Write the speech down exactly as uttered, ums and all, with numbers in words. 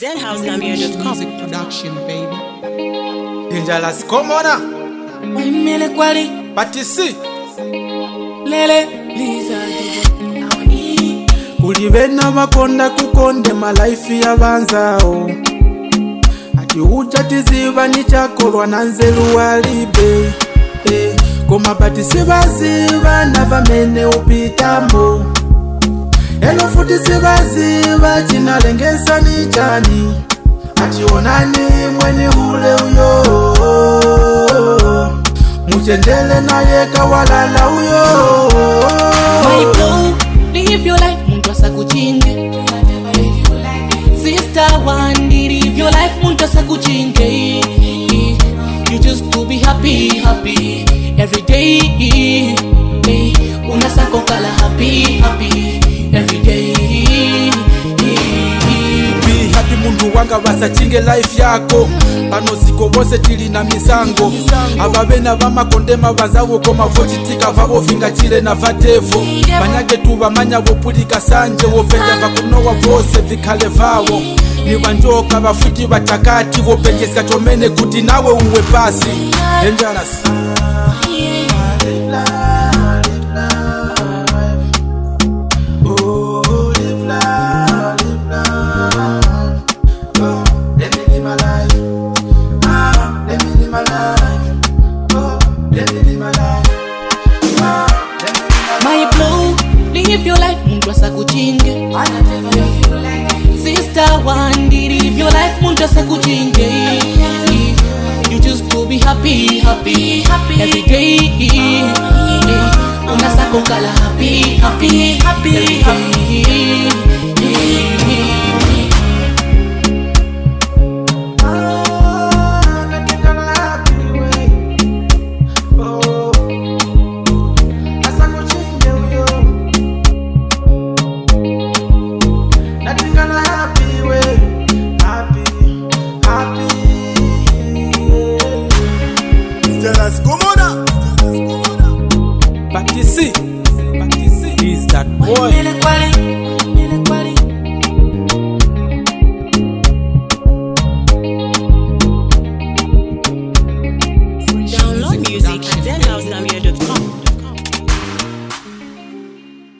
zen house gambia dot com. Music production, baby. Dangerous, come on up. Mele kwali Patisi lele liza kulibena makonda kukonde malaifi ya banzao ati ucha tiziba ni chakolwa na nzelu walibe eh, koma patisi baziba na bamene upitamo elo futi sibaziba chinalengesa ni chani ati onani mweni ule uyo Mujendele na yeka walala uyo My bro, live your life muntu asa kuchinge Sister one, live your life muntu asa kuchinge You just to be happy, happy Every day Unasa kokala happy, happy Every day Be happy mundu wanga basachinge life yako Pano ziko bose tili na misango Ababena bama kondema bazawo koma vochitika vabo finga chile na vatevo Manyage tuba manya wopulika sanje Wopenja vakunowa vose vikale vawo Ni wanjoka bafuti batakati Wopenjeska chomene kuti nawe uwe pasi Dangerous My blow, live your life muntu asa kuchinge Sister one, live your life muntu asa kuchinge You just to be happy, happy Every day Unasa kokala happy, happy Every day Patisi, Patisi is that boy.